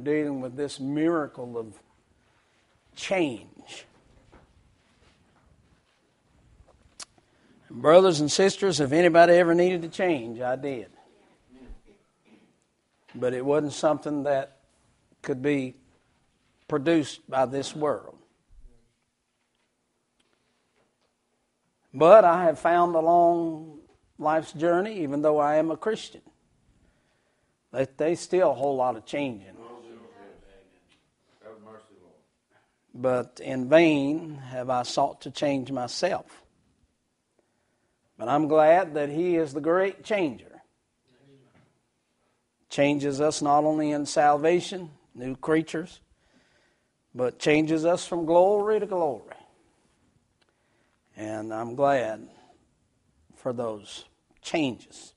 dealing with this miracle of change. And brothers and sisters, if anybody ever needed to change, I did. But it wasn't something that could be produced by this world. But I have found along life's journey, even though I am a Christian, that there's still a whole lot of changing. But in vain have I sought to change myself. But I'm glad that He is the great changer. Changes us not only in salvation, new creatures, but changes us from glory to glory. And I'm glad for those changes.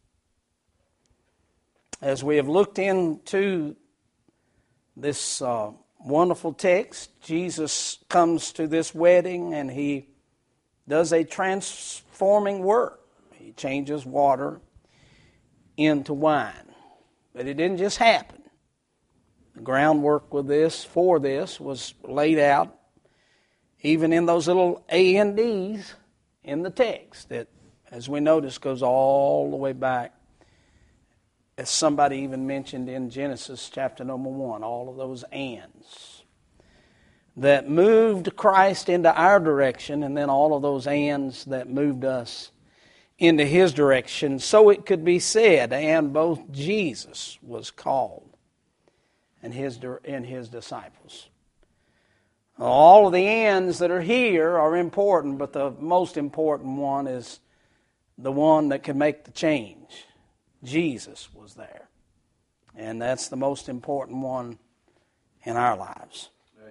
As we have looked into this wonderful text, Jesus comes to this wedding and He does a transforming work. He changes water into wine. But it didn't just happen. The groundwork for this was laid out even in those little A&Ds in the text that, as we notice, goes all the way back, as somebody even mentioned in Genesis chapter number 1, all of those ands that moved Christ into our direction, and then all of those ands that moved us into His direction, so it could be said, and both Jesus was called and his disciples. All of the ends that are here are important, but the most important one is the one that can make the change. Jesus was there. And that's the most important one in our lives.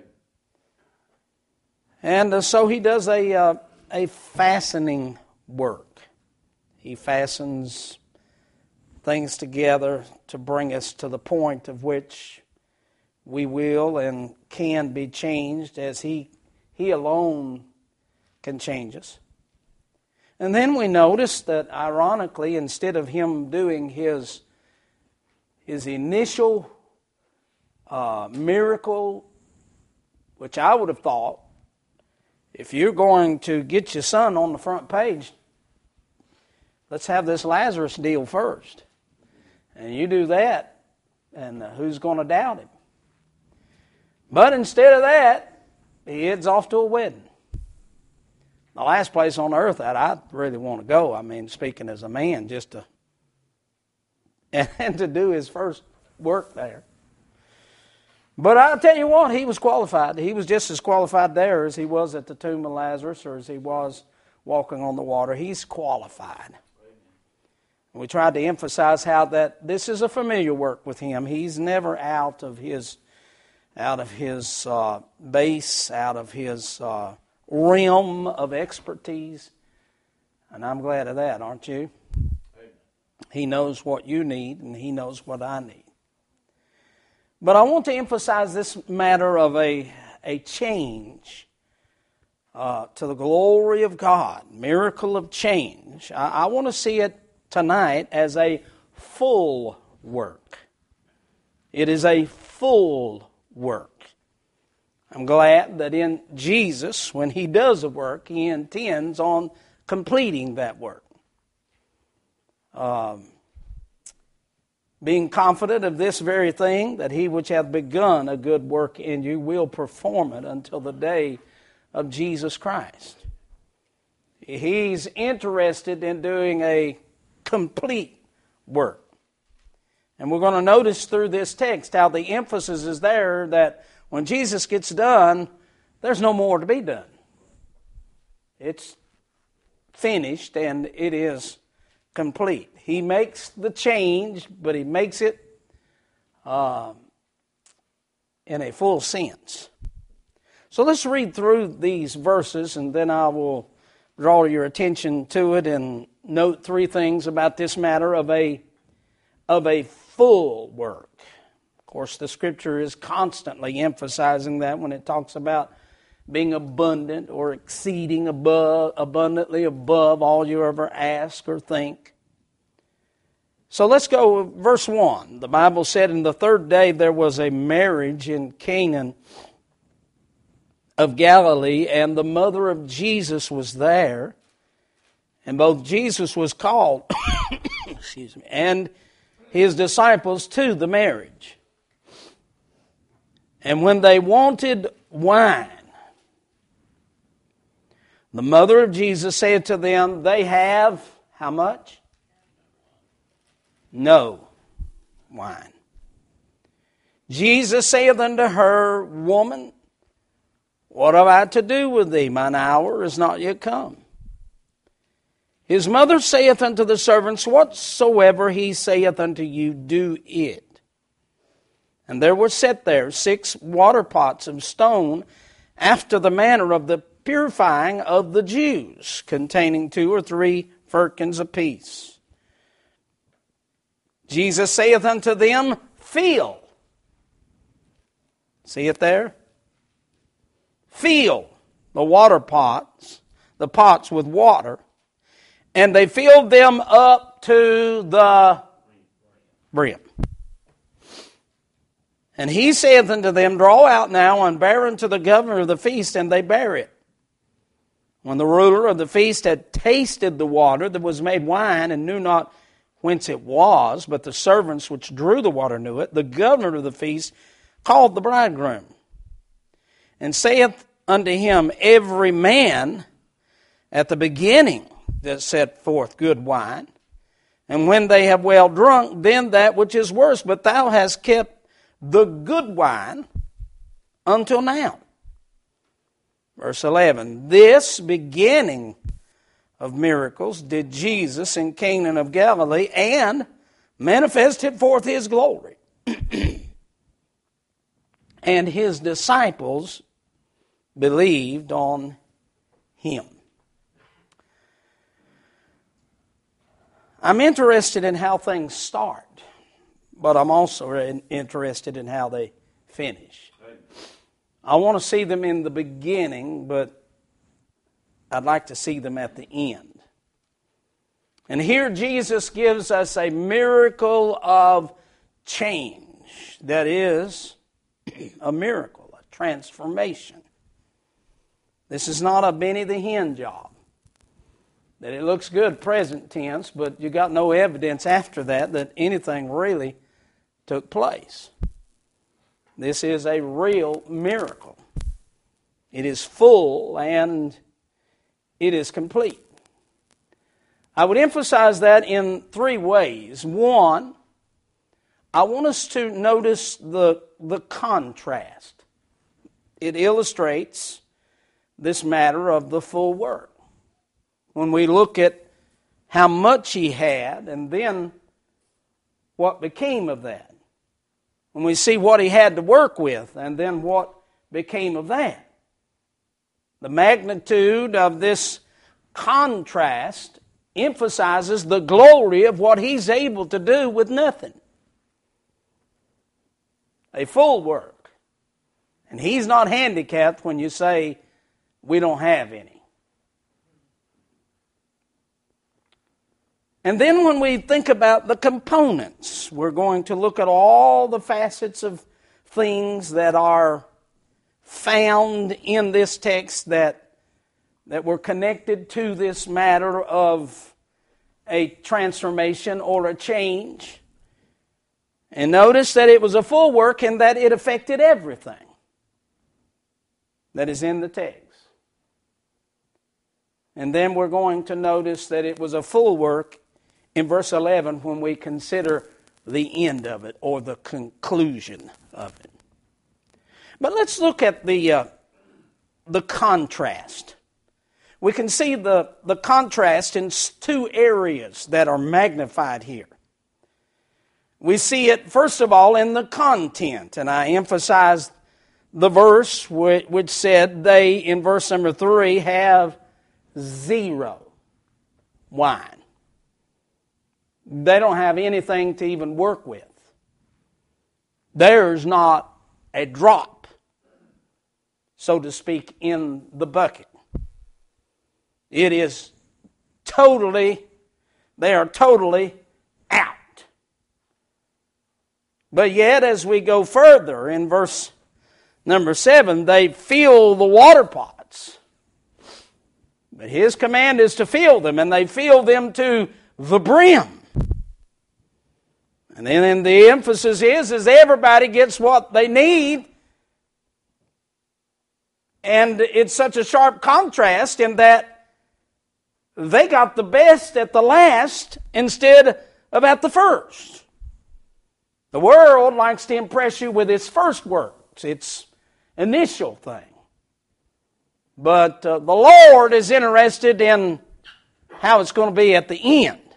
And so He does a fastening work. He fastens things together to bring us to the point of which we will and can be changed, as He alone can change us. And then we notice that, ironically, instead of Him doing His initial miracle, which I would have thought, if you're going to get your son on the front page, let's have this Lazarus deal first. And you do that, and who's going to doubt Him? But instead of that, He heads off to a wedding. The last place on earth that I really want to go, I mean, speaking as a man, just to and to do His first work there. But I'll tell you what, He was qualified. He was just as qualified there as He was at the tomb of Lazarus, or as He was walking on the water. He's qualified. And we tried to emphasize how that this is a familiar work with Him. He's never out of His base, out of His realm of expertise. And I'm glad of that, aren't you? Amen. He knows what you need, and He knows what I need. But I want to emphasize this matter of a change to the glory of God, miracle of change. I want to see it tonight as a full work. It is a full work. I'm glad that in Jesus, when He does a work, He intends on completing that work. Being confident of this very thing, that He which hath begun a good work in you will perform it until the day of Jesus Christ. He's interested in doing a complete work. And we're going to notice through this text how the emphasis is there that when Jesus gets done, there's no more to be done. It's finished and it is complete. He makes the change, but He makes it in a full sense. So let's read through these verses, and then I will draw your attention to it and note three things about this matter of a full work. Of course, the Scripture is constantly emphasizing that when it talks about being abundant or exceeding abundantly above all you ever ask or think. So let's go verse 1. The Bible said, "In the third day there was a marriage in Canaan of Galilee, and the mother of Jesus was there. And both Jesus was called, excuse me, and his disciples to the marriage. And when they wanted wine, the mother of Jesus said to them, they have," how much? "No wine. Jesus saith unto her, Woman, what have I to do with thee? Mine hour is not yet come. His mother saith unto the servants, Whatsoever he saith unto you, do it. And there were set there 6 water pots of stone, after the manner of the purifying of the Jews, containing 2 or 3 firkins apiece. Jesus saith unto them, Fill." See it there? "Fill the water pots, the pots with water. And they filled them up to the brim. And he saith unto them, Draw out now and bear unto the governor of the feast, and they bare it. When the ruler of the feast had tasted the water that was made wine, and knew not whence it was, but the servants which drew the water knew it, the governor of the feast called the bridegroom, and saith unto him, Every man at the beginning that set forth good wine, and when they have well drunk, then that which is worse. But thou hast kept the good wine until now." Verse 11, "This beginning of miracles did Jesus in Canaan of Galilee, and manifested forth his glory. And his disciples believed on him." I'm interested in how things start, but I'm also interested in how they finish. I want to see them in the beginning, but I'd like to see them at the end. And here Jesus gives us a miracle of change. That is a miracle, a transformation. This is not a Benny the Hinn job. That it looks good present tense, but you got no evidence after that anything really took place. This is a real miracle. It is full and it is complete. I would emphasize that in 3 ways. 1, I want us to notice the contrast. It illustrates this matter of the full work. When we look at how much he had and then what became of that. When we see what he had to work with and then what became of that. The magnitude of this contrast emphasizes the glory of what he's able to do with nothing. A full work. And he's not handicapped when you say, we don't have any. And then when we think about the components, we're going to look at all the facets of things that are found in this text that were connected to this matter of a transformation or a change. And notice that it was a full work and that it affected everything that is in the text. And then we're going to notice that it was a full work in verse 11 when we consider the end of it or the conclusion of it. But let's look at the contrast. We can see the contrast in 2 areas that are magnified here. We see it, first of all, in the content. And I emphasize the verse which said they, in verse number 3, have 0 wine. They don't have anything to even work with. There's not a drop, so to speak, in the bucket. It is totally, they are totally out. But yet, as we go further in verse number 7, they fill the water pots. But His command is to fill them, and they fill them to the brim. And then the emphasis is everybody gets what they need. And it's such a sharp contrast in that they got the best at the last instead of at the first. The world likes to impress you with its first works, its initial thing. But the Lord is interested in how it's going to be at the end.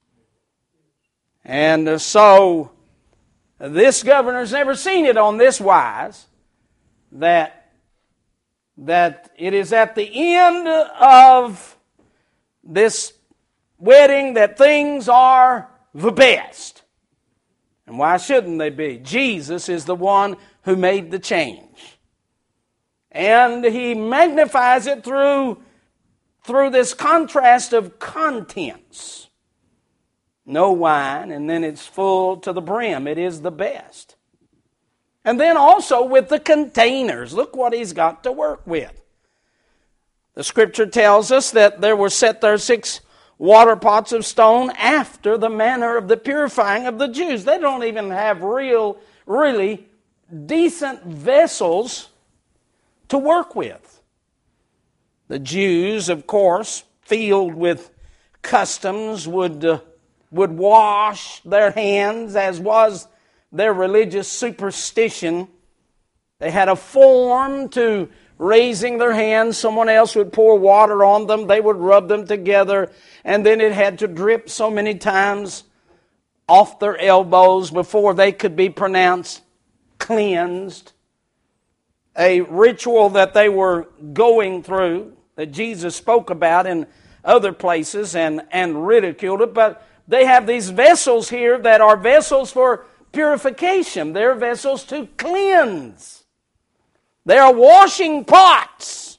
And so this governor's never seen it on this wise, that it is at the end of this wedding that things are the best. And why shouldn't they be? Jesus is the one who made the change. And He magnifies it through this contrast of contents. No wine, and then it's full to the brim. It is the best. And then also with the containers. Look what He's got to work with. The Scripture tells us that there were set there 6 water pots of stone after the manner of the purifying of the Jews. They don't even have really decent vessels to work with. The Jews, of course, filled with customs, would wash their hands, as was their religious superstition. They had a form to raising their hands. Someone else would pour water on them. They would rub them together, and then it had to drip so many times off their elbows before they could be pronounced cleansed. A ritual that they were going through, that Jesus spoke about in other places and ridiculed it. But they have these vessels here that are vessels for purification. They're vessels to cleanse. They are washing pots.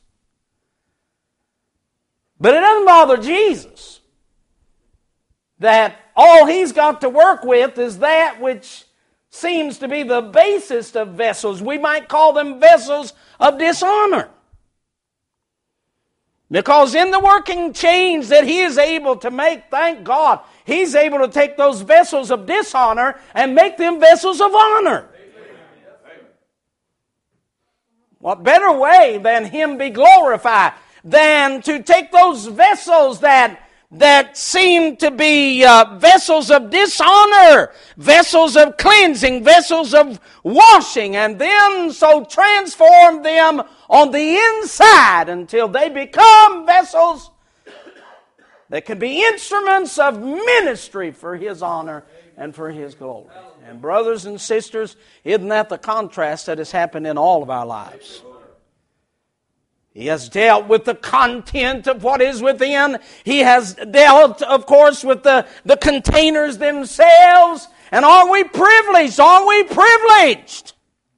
But it doesn't bother Jesus that all He's got to work with is that which seems to be the basest of vessels. We might call them vessels of dishonor. Because in the working change that He is able to make, thank God, He's able to take those vessels of dishonor and make them vessels of honor. What better way than Him be glorified than to take those vessels that seem to be vessels of dishonor, vessels of cleansing, vessels of washing, and then so transform them on the inside until they become vessels that can be instruments of ministry for His honor and for His glory. And brothers and sisters, isn't that the contrast that has happened in all of our lives? He has dealt with the content of what is within. He has dealt, of course, with the containers themselves. And are we privileged? Are we privileged?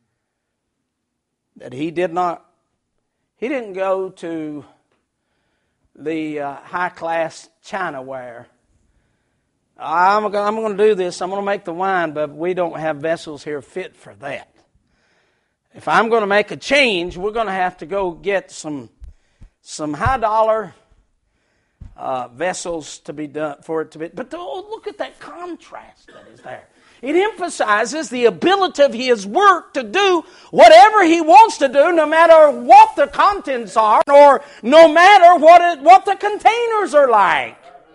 That He didn't go to the high-class Chinaware. I'm going to do this. I'm going to make the wine, but we don't have vessels here fit for that. If I'm going to make a change, we're going to have to go get some high-dollar vessels to be done for it to be. But look at that contrast that is there. It emphasizes the ability of His work to do whatever He wants to do, no matter what the contents are, or no matter what the containers are like.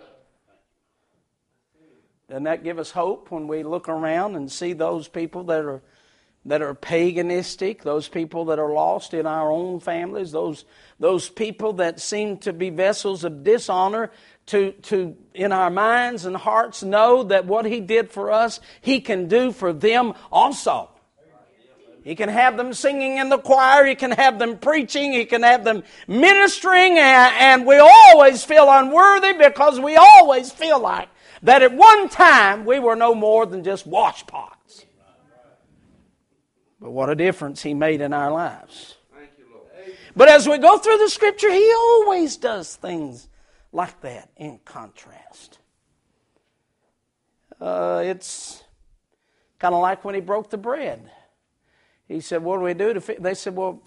Doesn't that give us hope when we look around and see those people that are paganistic, those people that are lost in our own families, those people that seem to be vessels of dishonor, to in our minds and hearts know that what He did for us, He can do for them also. He can have them singing in the choir, He can have them preaching, He can have them ministering, and we always feel unworthy because we always feel like that at one time we were no more than just washpots. But what a difference He made in our lives. Thank you, Lord. But as we go through the Scripture, He always does things like that in contrast. It's Kind of like when he broke the bread. He said, what do we do? They said, well,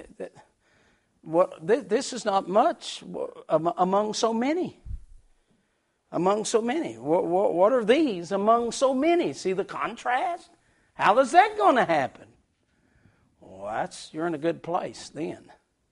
this is not much among so many. Among so many. What are these among so many? See the contrast? How is that going to happen? Well, you're in a good place then.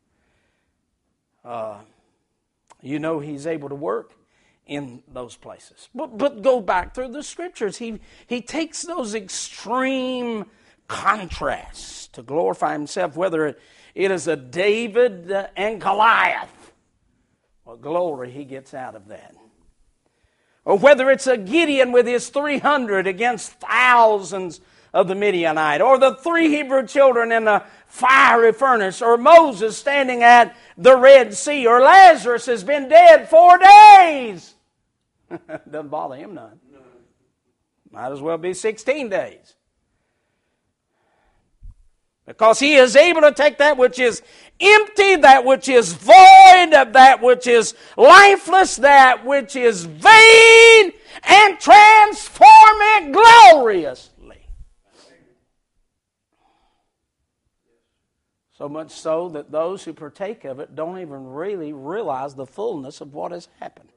You know he's able to work in those places. But go back through the Scriptures. He takes those extreme contrasts to glorify himself, whether it is a David and Goliath. What glory he gets out of that. Or whether it's a Gideon with his 300 against thousands of the Midianite, or the 3 Hebrew children in the fiery furnace, or Moses standing at the Red Sea, or Lazarus has been dead 4 days. Doesn't bother him none. Might as well be 16 days. Because he is able to take that which is empty, that which is void, that which is lifeless, that which is vain, and transform it gloriously. So much so that those who partake of it don't even really realize the fullness of what has happened.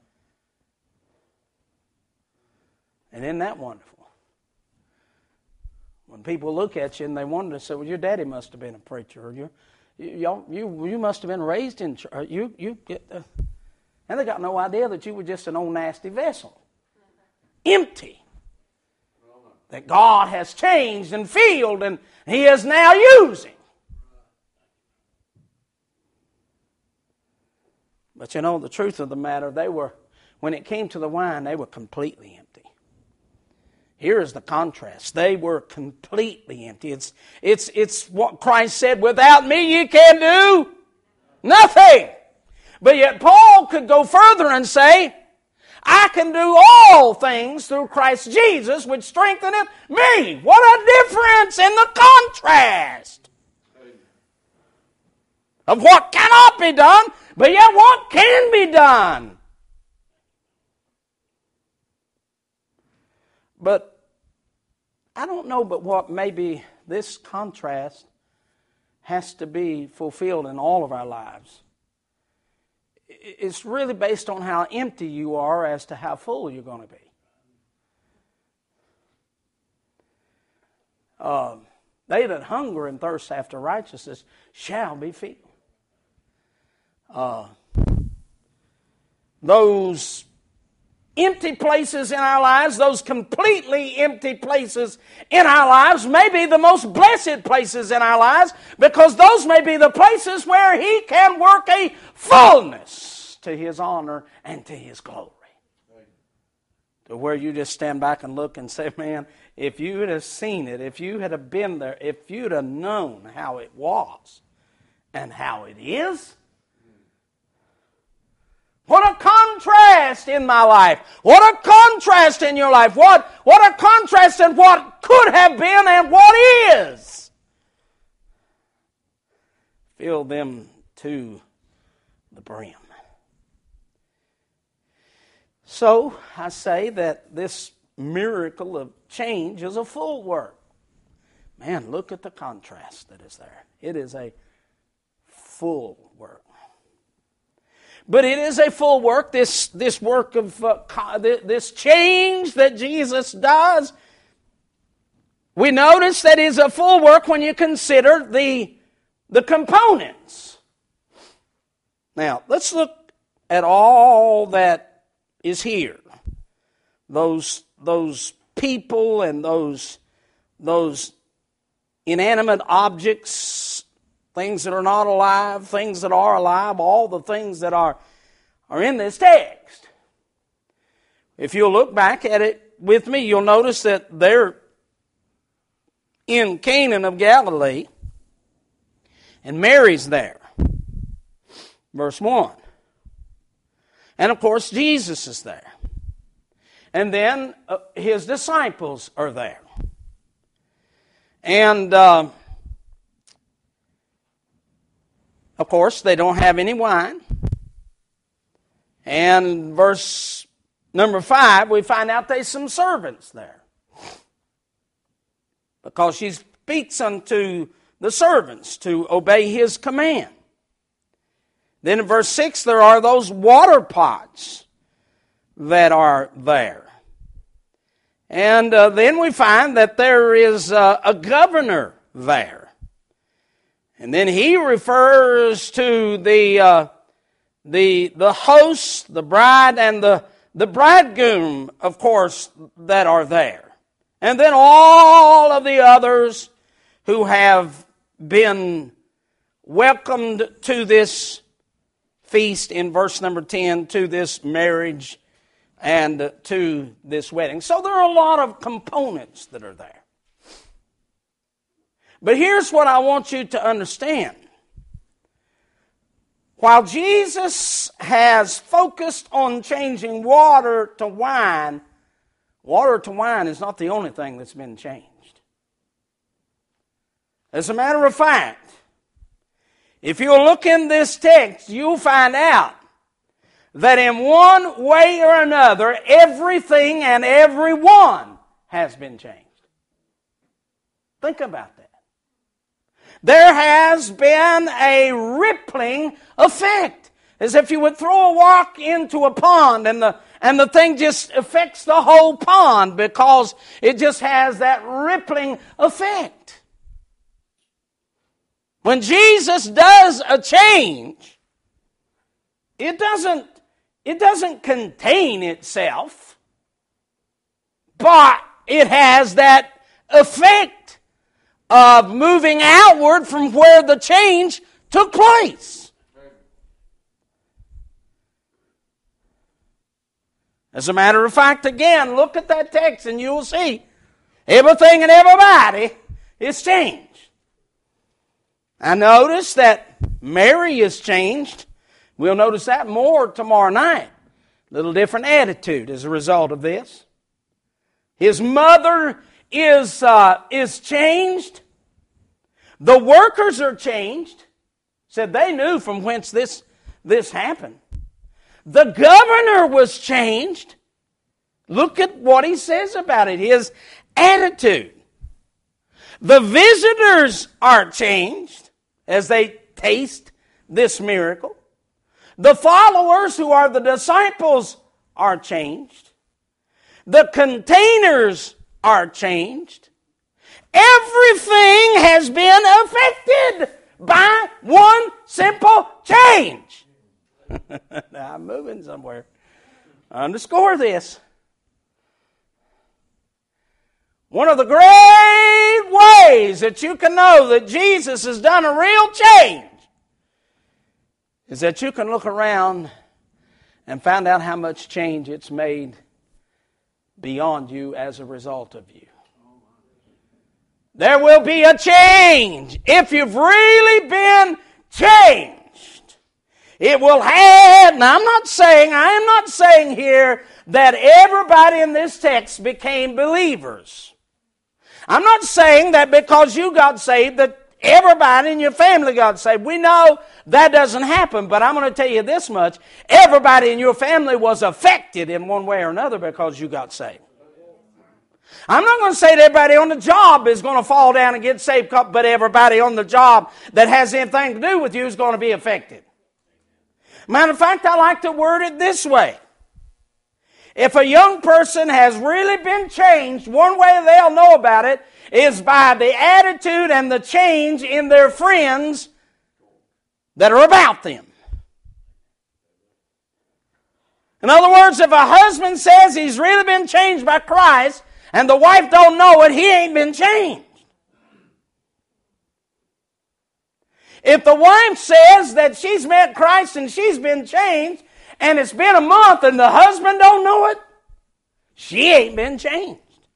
And isn't that wonderful? When people look at you and they wonder, say, well, your daddy must have been a preacher, or you must have been raised in church. And they got no idea that you were just an old nasty vessel. Empty. That God has changed and filled and He is now using. But you know, the truth of the matter, when it came to the wine, they were completely empty. Here is the contrast. They were completely empty. It's what Christ said, without me you can do nothing. But yet Paul could go further and say, I can do all things through Christ Jesus, which strengtheneth me. What a difference in the contrast of what cannot be done, but yet what can be done. But I don't know but what maybe this contrast has to be fulfilled in all of our lives. It's really based on how empty you are as to how full you're going to be. They that hunger and thirst after righteousness shall be filled. Those empty places in our lives, those completely empty places in our lives, may be the most blessed places in our lives, because those may be the places where He can work a fullness to His honor and to His glory. To where you just stand back and look and say, man, if you had have seen it, if you had have been there, if you'd have known how it was and how it is, what a contrast in my life. What a contrast in your life. What a contrast in what could have been and what is. Fill them to the brim. So I say that this miracle of change is a full work. Man, look at the contrast that is there. It is a full work. But it is a full work, this work of this change that Jesus does. We notice that it is a full work when you consider the components. Now, let's look at all that is here. Those people and those inanimate objects, things that are not alive, things that are alive, all the things that are in this text. If you'll look back at it with me, you'll notice that they're in Canaan of Galilee, and Mary's there. Verse 1. And of course, Jesus is there. And then His disciples are there. And of course, they don't have any wine. And verse number 5, we find out there's some servants there. because she speaks unto the servants to obey his command. Then in verse 6, there are those water pots that are there. And then we find that there is a governor there. And then he refers to the host, the bride, and the bridegroom, of course, that are there. And then all of the others who have been welcomed to this feast in verse number 10, to this marriage and to this wedding. So there are a lot of components that are there. But here's what I want you to understand. While Jesus has focused on changing water to wine is not the only thing that's been changed. As a matter of fact, if you look in this text, you'll find out that in one way or another, everything and everyone has been changed. Think about that. There has been a rippling effect, as if you would throw a rock into a pond and the thing just affects the whole pond because it just has that rippling effect. When Jesus does a change, it doesn't contain itself, but it has that effect of moving outward from where the change took place. As a matter of fact, again, look at that text and you'll see everything and everybody is changed. I notice that Mary is changed. We'll notice that more tomorrow night. A little different attitude as a result of this. His mother is changed. The workers are changed. Said they knew from whence this happened. The governor was changed. Look at what he says about it. His attitude. The visitors are changed as they taste this miracle. The followers, who are the disciples, are changed. The containers are changed. Everything has been affected by one simple change. Now I'm moving somewhere. Underscore this. One of the great ways that you can know that Jesus has done a real change is that you can look around and find out how much change it's made beyond you as a result of you. There will be a change if you've really been changed. It will have, and I am not saying here that everybody in this text became believers. I'm not saying that because you got saved that everybody in your family got saved. We know that doesn't happen, but I'm going to tell you this much. Everybody in your family was affected in one way or another because you got saved. I'm not going to say that everybody on the job is going to fall down and get saved, but everybody on the job that has anything to do with you is going to be affected. Matter of fact, I like to word it this way. If a young person has really been changed, one way they'll know about it is by the attitude and the change in their friends that are about them. In other words, if a husband says he's really been changed by Christ and the wife don't know it, he ain't been changed. If the wife says that she's met Christ and she's been changed, and it's been a month and the husband don't know it, she ain't been changed.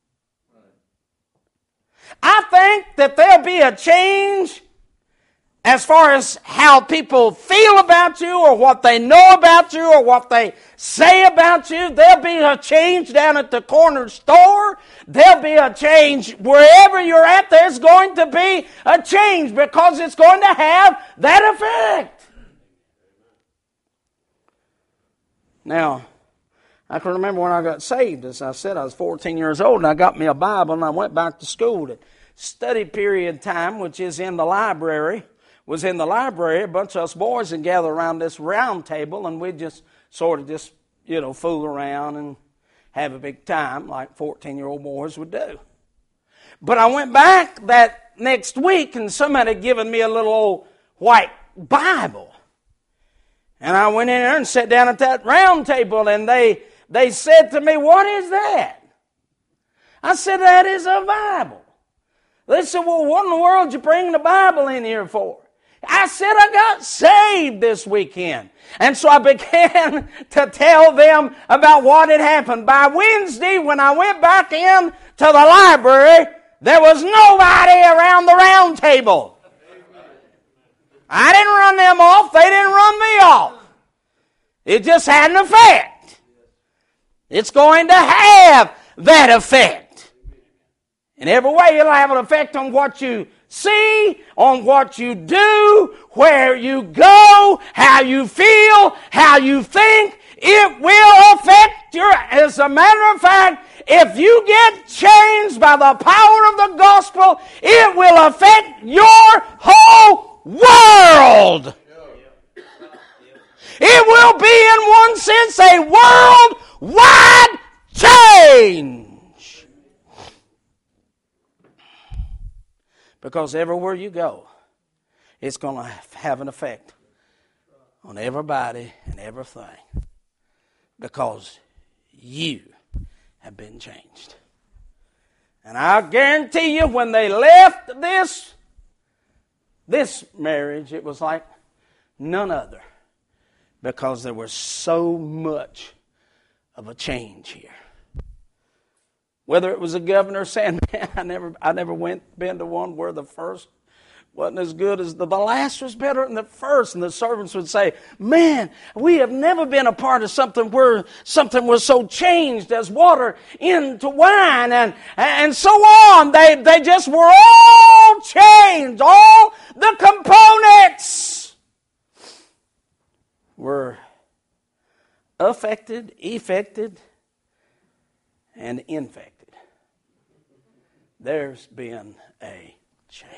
I think that there'll be a change as far as how people feel about you or what they know about you or what they say about you. There'll be a change down at the corner store. There'll be a change wherever you're at. There's going to be a change because it's going to have that effect. Now, I can remember when I got saved. As I said, I was 14 years old and I got me a Bible and I went back to school to study period time, which is in the library, a bunch of us boys would gather around this round table, and we'd just sort of just, fool around and have a big time like 14-year-old boys would do. But I went back that next week, and somebody had given me a little old white Bible. And I went in there and sat down at that round table, and they said to me, "What is that?" I said, "That is a Bible." They said, "Well, what in the world did you bring the Bible in here for?" I said, "I got saved this weekend." And so I began to tell them about what had happened. By Wednesday, when I went back in to the library, there was nobody around the round table. I didn't run them off. They didn't run me off. It just had an effect. It's going to have that effect. In every way, it'll have an effect on what you see, on what you do, where you go, how you feel, how you think. It will affect as a matter of fact, if you get changed by the power of the gospel, it will affect your whole world. It will be, in one sense, a worldwide change. Because everywhere you go, it's going to have an effect on everybody and everything. Because you have been changed. And I guarantee you, when they left this marriage, it was like none other. Because there was so much of a change here. Whether it was a governor saying, "Man, I never been to one where the first wasn't as good as the last was better than the first." And the servants would say, "Man, we have never been a part of something where something was so changed as water into wine," and so on. They just were all changed. All the components were affected, effected, and infected. There's been a change.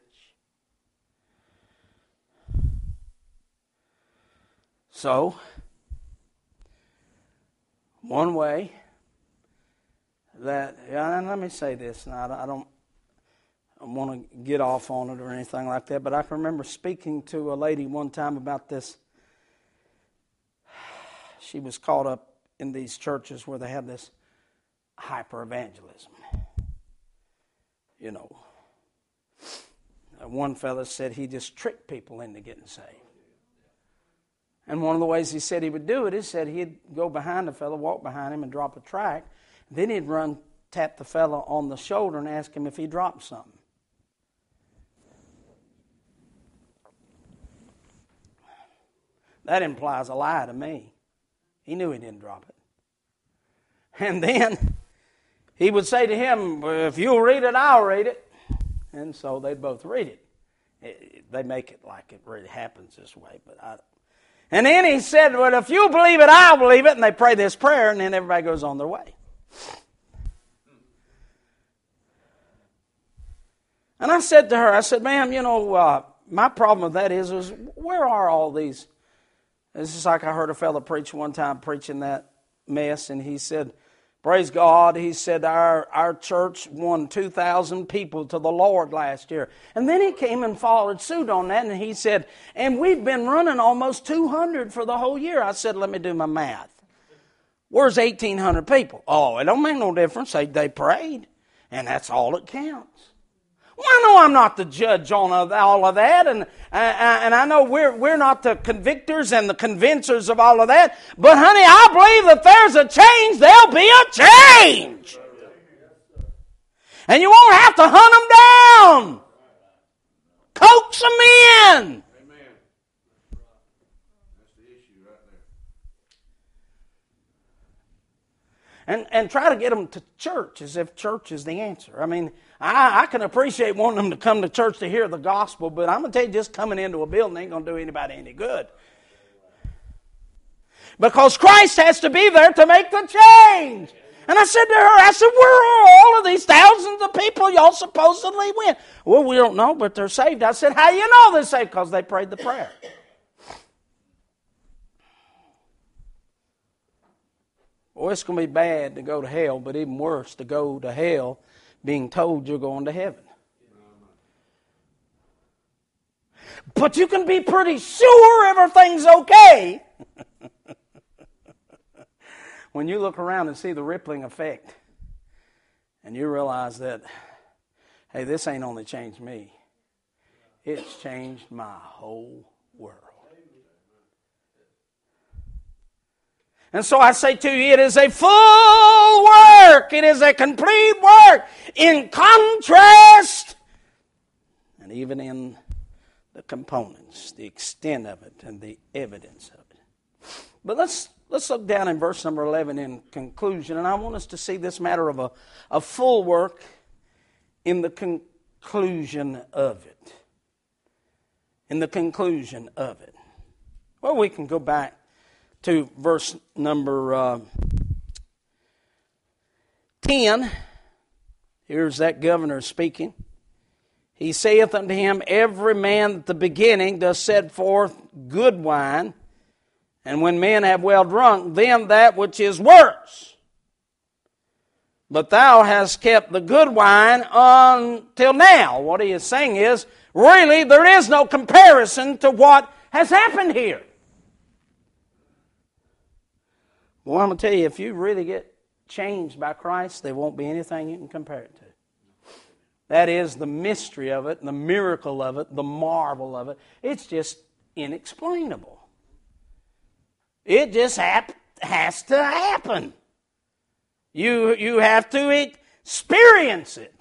So, one way that, and let me say this, and I don't want to get off on it or anything like that, but I can remember speaking to a lady one time about this. She was caught up in these churches where they have this hyper-evangelism. One fellow said he just tricked people into getting saved. And one of the ways he said he would do it, he said he'd go behind the fellow, walk behind him and drop a tract. Then he'd tap the fellow on the shoulder and ask him if he dropped something. That implies a lie to me. He knew he didn't drop it. And then he would say to him, "Well, if you'll read it, I'll read it." And so they'd both read it. They make it like it really happens this way. And then he said, "Well, if you believe it, I'll believe it." And they pray this prayer, and then everybody goes on their way. And I said to her, "Ma'am, my problem with that is where are all these?" It's just like I heard a fellow preach one time preaching that mess, and he said, praise God, he said, our church won 2,000 people to the Lord last year. And then he came and followed suit on that, and he said, "And we've been running almost 200 for the whole year." I said, "Let me do my math. Where's 1,800 people?" "Oh, it don't make no difference. They prayed, and that's all that counts." Well, I know I'm not the judge on all of that, and I know we're not the convictors and the convincers of all of that. But honey, I believe if there's a change, there'll be a change, and you won't have to hunt them down, coax them in. Amen. That's the issue right there. And try to get them to church as if church is the answer. I mean, I can appreciate wanting them to come to church to hear the gospel, but I'm going to tell you, just coming into a building ain't going to do anybody any good. Because Christ has to be there to make the change. And I said to her, where are all of these thousands of people y'all supposedly went? Well, we don't know, but they're saved. I said, how you know they're saved? Because they prayed the prayer. Well, it's going to be bad to go to hell, but even worse to go to hell being told you're going to heaven. But you can be pretty sure everything's okay when you look around and see the rippling effect and you realize that, hey, this ain't only changed me. It's changed my whole world. And so I say to you, it is a full work. It is a complete work in contrast and even in the components, the extent of it, and the evidence of it. But let's look down in verse number 11 in conclusion, and I want us to see this matter of a full work in the conclusion of it. In the conclusion of it. Well, we can go back to verse number 10. Here's that governor speaking. He saith unto him, every man at the beginning does set forth good wine, and when men have well drunk, then that which is worse. But thou hast kept the good wine until now. What he is saying is, really, there is no comparison to what has happened here. Well, I'm going to tell you, if you really get changed by Christ, there won't be anything you can compare it to. That is the mystery of it, the miracle of it, the marvel of it. It's just inexplainable. It just has to happen. You have to experience it.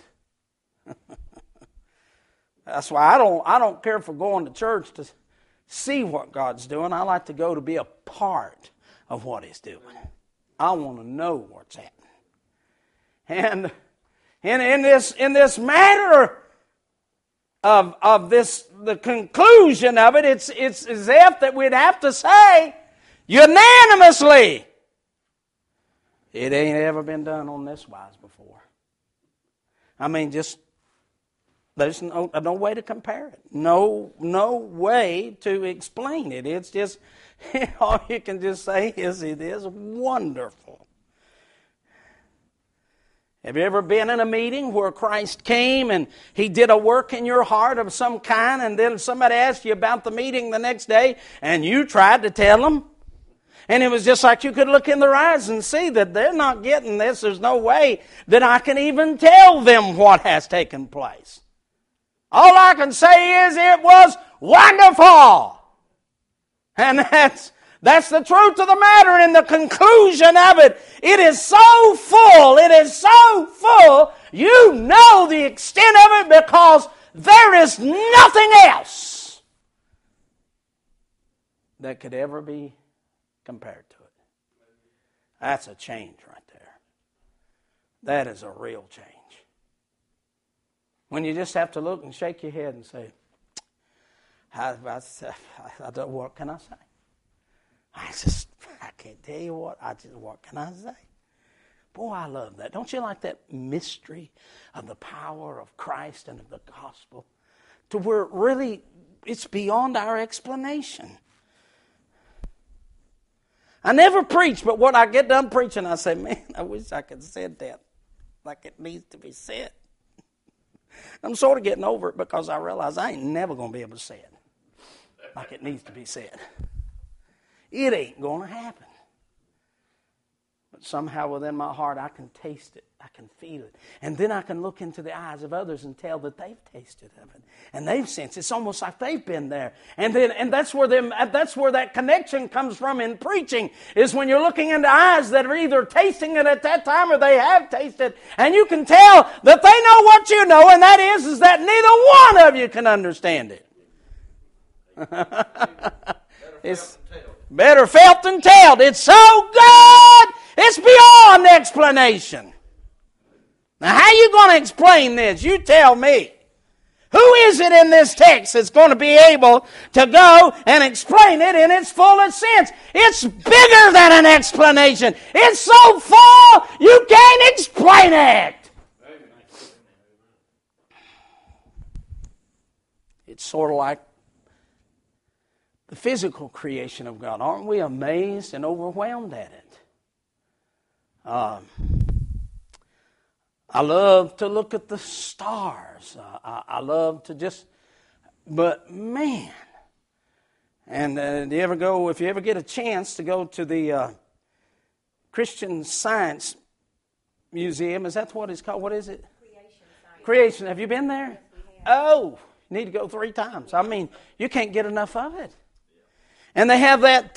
That's why I don't care for going to church to see what God's doing. I like to go to be a part of what He's doing. I want to know what's happening. And in this matter of this, the conclusion of it, it's as if that we'd have to say unanimously, it ain't ever been done on this wise before. I mean, just there's no way to compare it. No way to explain it. It's just all you can just say is it is wonderful. Have you ever been in a meeting where Christ came and He did a work in your heart of some kind, and then somebody asked you about the meeting the next day and you tried to tell them? And it was just like you could look in their eyes and see that they're not getting this. There's no way that I can even tell them what has taken place. All I can say is it was wonderful. And that's the truth of the matter. In the conclusion of it, it is so full, you know the extent of it because there is nothing else that could ever be compared to it. That's a change right there. That is a real change. When you just have to look and shake your head and say, what can I say? I can't tell you what can I say? Boy, I love that. Don't you like that mystery of the power of Christ and of the gospel? To where really it's beyond our explanation. I never preach, but when I get done preaching, I say, man, I wish I could have said that like it needs to be said. I'm sort of getting over it because I realize I ain't never going to be able to say it like it needs to be said. It ain't going to happen. But somehow within my heart, I can taste it. I can feel it. And then I can look into the eyes of others and tell that they've tasted of it. And they've sensed it. It's almost like they've been there. And that's where that connection comes from in preaching, is when you're looking into eyes that are either tasting it at that time or they have tasted. And you can tell that they know what you know, and that is that neither one of you can understand it. It's better felt than told. It's so good, it's beyond explanation. Now, how are you going to explain this? You tell me. Who is it in this text that's going to be able to go and explain it in its fullest sense? It's bigger than an explanation. It's so full you can't explain it. It's sort of like the physical creation of God. Aren't we amazed and overwhelmed at it? I love to look at the stars. I love to just, but man. And do you ever go, if you ever get a chance to go to the Christian Science Museum, is that what it's called? What is it? Creation. Have you been there? Yes, we have. Oh, you need to go 3 times. I mean, you can't get enough of it. And they have that,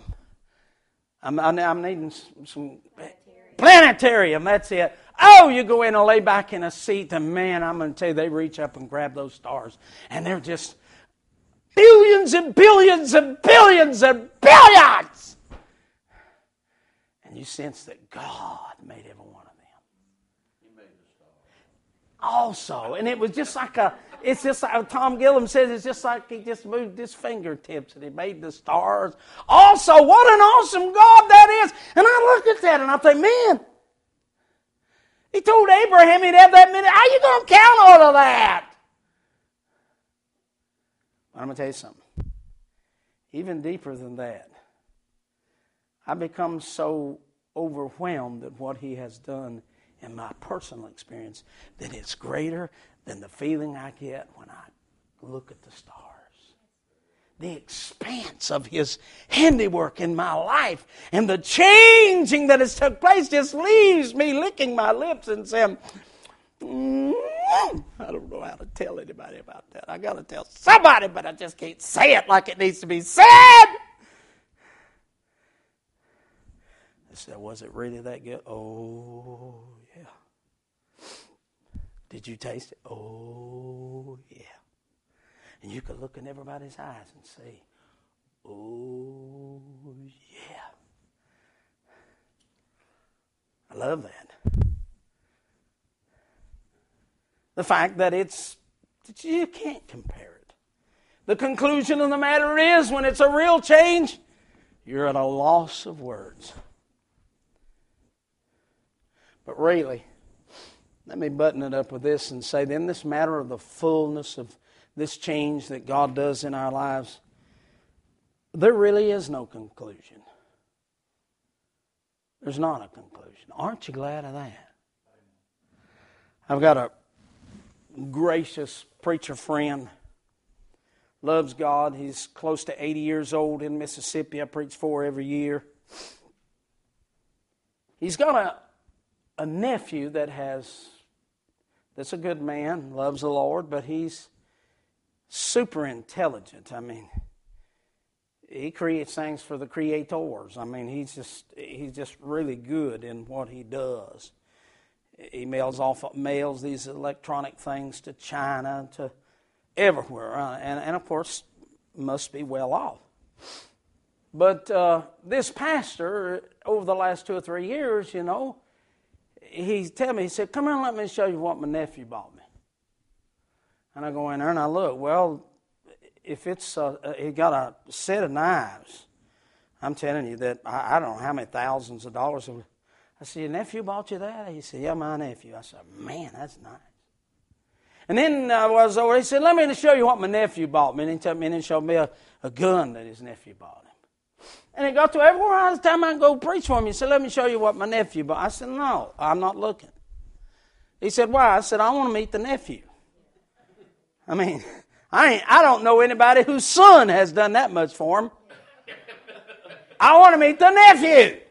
I'm needing some planetarium, that's it. Oh, you go in and lay back in a seat, and man, I'm going to tell you, they reach up and grab those stars. And they're just billions and billions and billions and billions. And you sense that God made every one of them. He made the stars. Also, and it was just like it's just like Tom Gillum says, it's just like he just moved his fingertips and he made the stars. Also, what an awesome God that is. And I look at that and I think, man, he told Abraham he'd have that many. How are you going to count all of that? I'm going to tell you something. Even deeper than that, I become so overwhelmed at what he has done in my personal experience that it's greater than the feeling I get when I look at the stars. The expanse of his handiwork in my life and the changing that has took place just leaves me licking my lips and saying, I don't know how to tell anybody about that. I got to tell somebody, but I just can't say it like it needs to be said. I said, was it really that good? Oh, yeah. Did you taste it? Oh, yeah. And you could look in everybody's eyes and say, oh, yeah. I love that. The fact that you can't compare it. The conclusion of the matter is, when it's a real change, you're at a loss of words. But really, let me button it up with this and say, then this matter of the fullness of this change that God does in our lives, there really is no conclusion. There's not a conclusion. Aren't you glad of that? I've got a gracious preacher friend, loves God. He's close to 80 years old in Mississippi. I preach for every year. He's got a nephew that's a good man, loves the Lord, but he's super intelligent. I mean, he creates things for the creators. I mean, he's just really good in what he does. He mails these electronic things to China, to everywhere, and of course must be well off. But this pastor, over the last 2 or 3 years, he said, come here and let me show you what my nephew bought me. And I go in there and I look. Well, if it's he got a set of knives, I'm telling you that I don't know how many thousands of dollars. I said, your nephew bought you that? He said, yeah, my nephew. I said, man, that's nice. And then I was over. He said, let me show you what my nephew bought me. And he took me in and showed me a gun that his nephew bought him. And it got to everywhere all the time I go preach for him. He said, let me show you what my nephew bought. I said, no, I'm not looking. He said, why? I said, I want to meet the nephew. I mean, I don't know anybody whose son has done that much for him. I want to meet the nephew.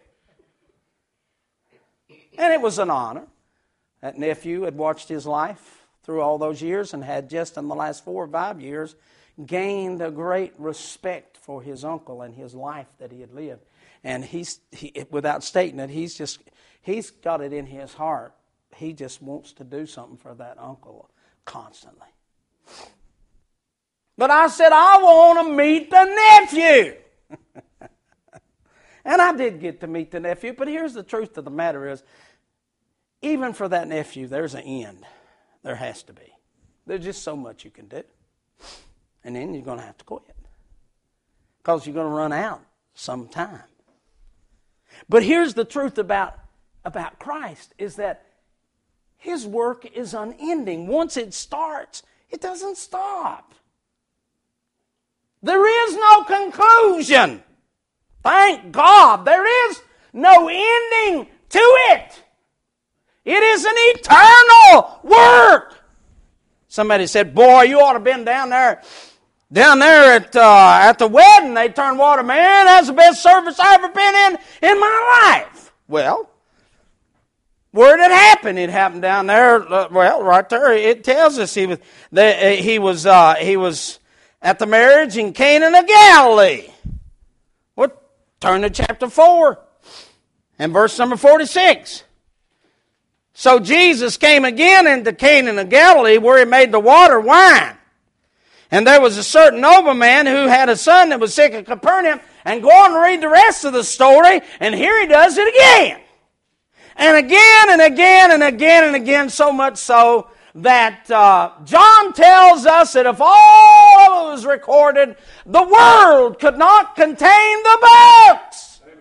And it was an honor. That nephew had watched his life through all those years and had just in the last 4 or 5 years gained a great respect for his uncle and his life that he had lived. And he without stating it, he's got it in his heart. He just wants to do something for that uncle constantly. But I said, I want to meet the nephew. And I did get to meet the nephew, but here's the truth of the matter is, even for that nephew, there's an end. There has to be. There's just so much you can do. And then you're going to have to quit. Because you're going to run out sometime. But here's the truth about Christ, is that His work is unending. Once it starts, it doesn't stop. There is no conclusion. Thank God. There is no ending to it. It is an eternal work. Somebody said, boy, you ought to have been down there at the wedding. They turned water. Man, that's the best service I've ever been in my life. Well, where did it happen? It happened down there. Well, right there. It tells us he was at the marriage in Cana of Galilee. Well, turn to chapter 4 and verse number 46. So Jesus came again into Cana of Galilee, where He made the water wine. And there was a certain nobleman who had a son that was sick at Capernaum. And go on and read the rest of the story, and here He does it again. And again and again and again and again, so much so that John tells us that if all of it was recorded, the world could not contain the books. Amen.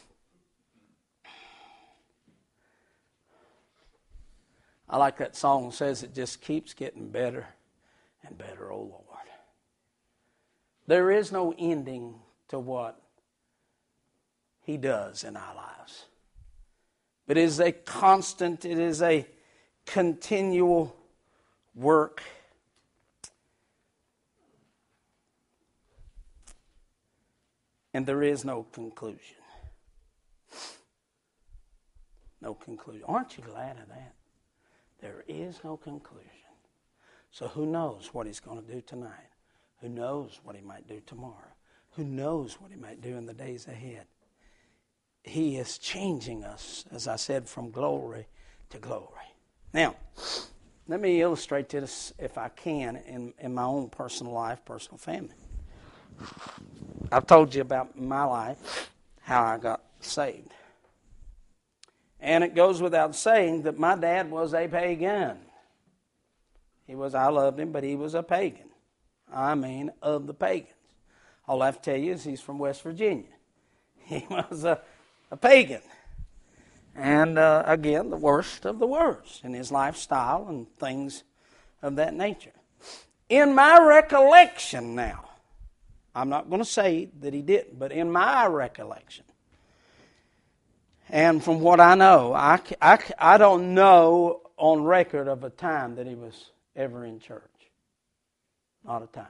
I like that song that says it just keeps getting better and better, oh Lord. There is no ending to what He does in our lives. But it is a constant, it is a continual work. And there is no conclusion. No conclusion. Aren't you glad of that? There is no conclusion. So who knows what He's going to do tonight? Who knows what He might do tomorrow? Who knows what He might do in the days ahead? He is changing us, as I said, from glory to glory. Now, let me illustrate this, if I can, in my own personal life, personal family. I've told you about my life, how I got saved. And it goes without saying that my dad was a pagan. I loved him, but he was a pagan. I mean, of the pagans. All I have to tell you is he's from West Virginia. He was a pagan. And again, the worst of the worst in his lifestyle and things of that nature. In my recollection now, I'm not going to say that he didn't, but in my recollection, and from what I know, I don't know on record of a time that he was ever in church. Not a time.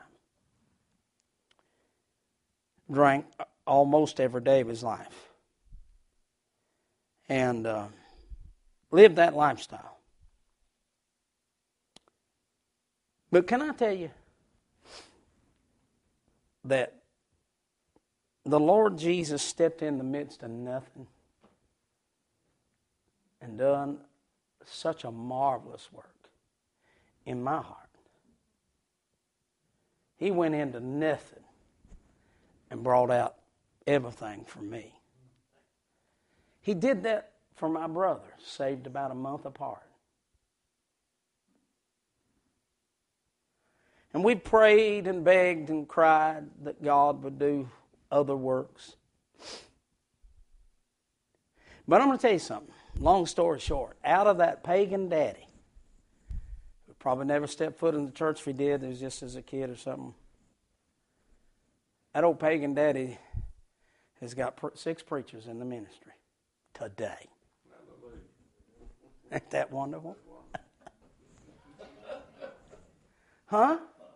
Drank almost every day of his life. And lived that lifestyle. But can I tell you that the Lord Jesus stepped in the midst of nothing and done such a marvelous work in my heart. He went into nothing and brought out everything for me. He did that for my brother, saved about a month apart. And we prayed and begged and cried that God would do other works. But I'm going to tell you something. Long story short, out of that pagan daddy, who probably never stepped foot in the church. If he did, it was just as a kid or something. That old pagan daddy has got 6 preachers in the ministry today. Ain't that wonderful? Huh?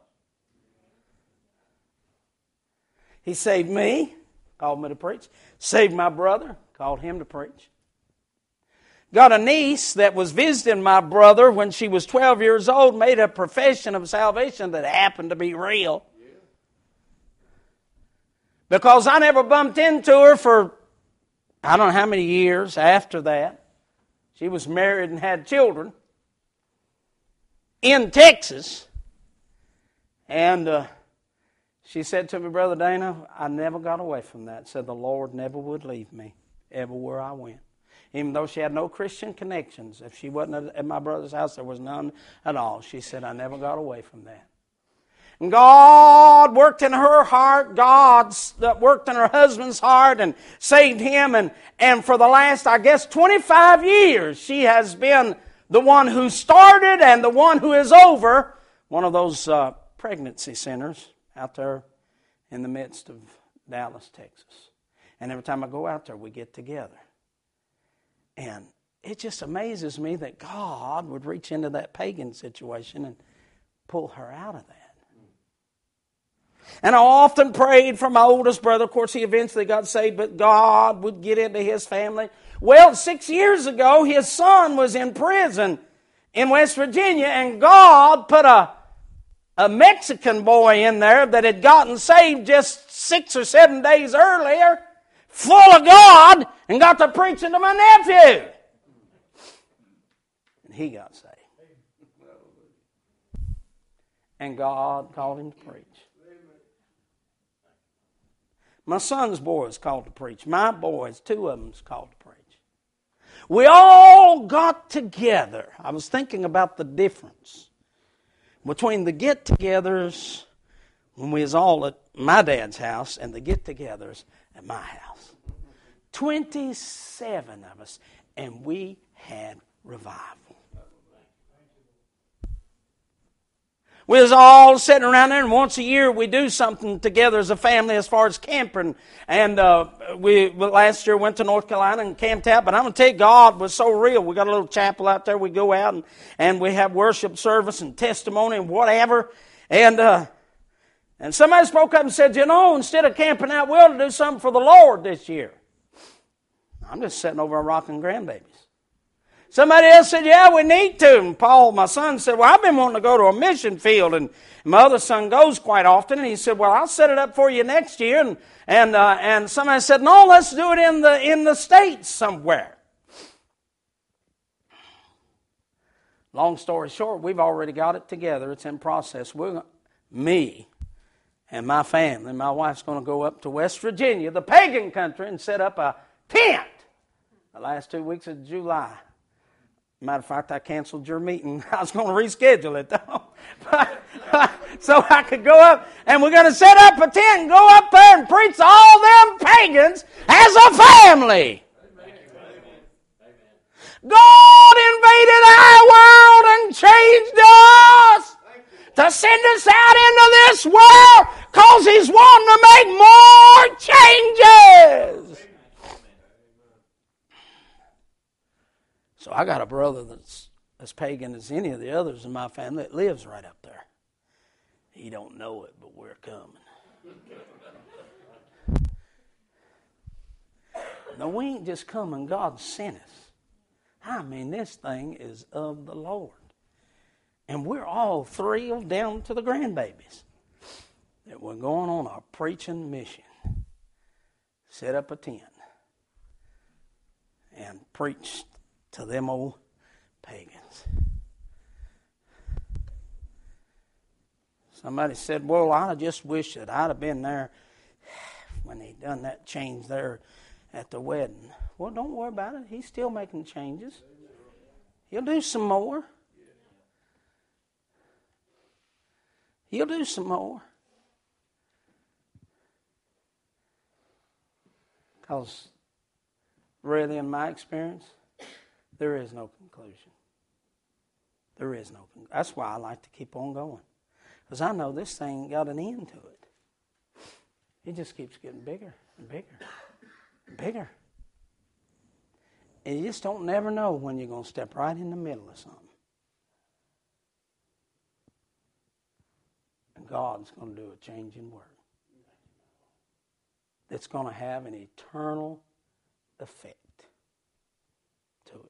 He saved me, called me to preach. Saved my brother, called him to preach. Got a niece that was visiting my brother when she was 12 years old, made a profession of salvation that happened to be real. Because I never bumped into her for I don't know how many years after that. She was married and had children in Texas. And she said to me, Brother Dana, I never got away from that. Said the Lord never would leave me everywhere I went. Even though she had no Christian connections. If she wasn't at my brother's house, there was none at all. She said, I never got away from that. And God worked in her heart. God worked in her husband's heart and saved him. And for the last, I guess, 25 years, she has been the one who started and the one who is over one of those pregnancy centers out there in the midst of Dallas, Texas. And every time I go out there, we get together. And it just amazes me that God would reach into that pagan situation and pull her out of that. And I often prayed for my oldest brother. Of course, he eventually got saved, but God would get into his family. Well, 6 years ago, his son was in prison in West Virginia, and God put a Mexican boy in there that had gotten saved just 6 or 7 days earlier, full of God, and got to preaching to my nephew. And he got saved. And God called him to preach. My son's boy is called to preach. My boys, 2 of them, is called to preach. We all got together. I was thinking about the difference between the get-togethers when we was all at my dad's house and the get-togethers at my house. 27 of us, and we had revival. We was all sitting around there, and once a year we do something together as a family as far as camping. And we last year went to North Carolina and camped out. But I'm going to tell you, God was so real. We got a little chapel out there. We go out and we have worship service and testimony and whatever. And somebody spoke up and said, you know, instead of camping out, we ought to do something for the Lord this year. I'm just sitting over rocking grandbabies. Somebody else said, yeah, we need to. And Paul, my son, said, well, I've been wanting to go to a mission field. And my other son goes quite often. And he said, well, I'll set it up for you next year. And somebody said, no, let's do it in the States somewhere. Long story short, we've already got it together. It's in process. Me and my family, my wife's going to go up to West Virginia, the pagan country, and set up a tent the last 2 weeks of July. Matter of fact, I canceled your meeting. I was going to reschedule it, though. So I could go up, and we're going to set up a tent and go up there and preach to all them pagans as a family. God invaded our world and changed us to send us out into this world because He's wanting to make more changes. So I got a brother that's as pagan as any of the others in my family that lives right up there. He don't know it, but we're coming. No, we ain't just coming. God sent us. I mean, this thing is of the Lord. And we're all thrilled down to the grandbabies that we're going on a preaching mission. Set up a tent and preach to them old pagans. Somebody said, well, I just wish that I'd have been there when they done that change there at the wedding. Well, don't worry about it. He's still making changes. He'll do some more. He'll do some more. Because really, in my experience, there is no conclusion. There is no conclusion. That's why I like to keep on going. Because I know this thing got an end to it. It just keeps getting bigger and bigger and bigger. And you just don't never know when you're going to step right in the middle of something. And God's going to do a changing work that's going to have an eternal effect to it.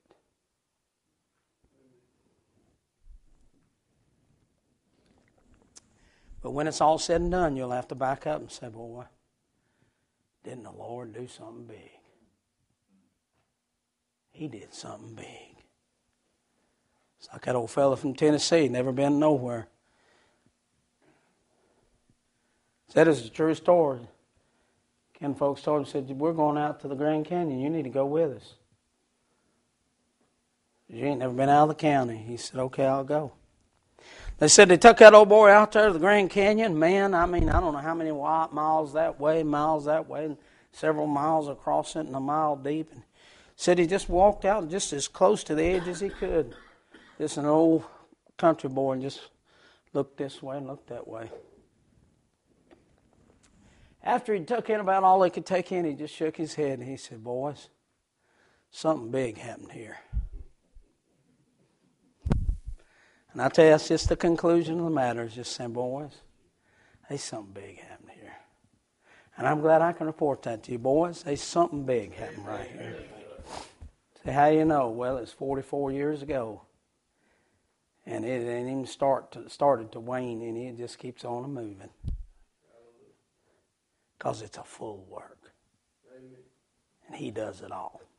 But when it's all said and done, you'll have to back up and say, boy, didn't the Lord do something big? He did something big. It's like that old fella from Tennessee, never been nowhere. Said it's a true story. Ken folks told him, said, we're going out to the Grand Canyon. You need to go with us. You ain't never been out of the county. He said, okay, I'll go. They said they took that old boy out there to the Grand Canyon. Man, I mean, I don't know how many miles that way, and several miles across it and a mile deep. And said he just walked out just as close to the edge as he could. Just an old country boy and just looked this way and looked that way. After he took in about all he could take in, he just shook his head and he said, boys, something big happened here. And I tell you, that's just the conclusion of the matter, is just saying, boys, there's something big happened here. And I'm glad I can report that to you, boys. There's something big happened right here. Say, how do you know? Well, it's 44 years ago. And it ain't even started to wane any. It just keeps on moving. Because it's a full work. And He does it all.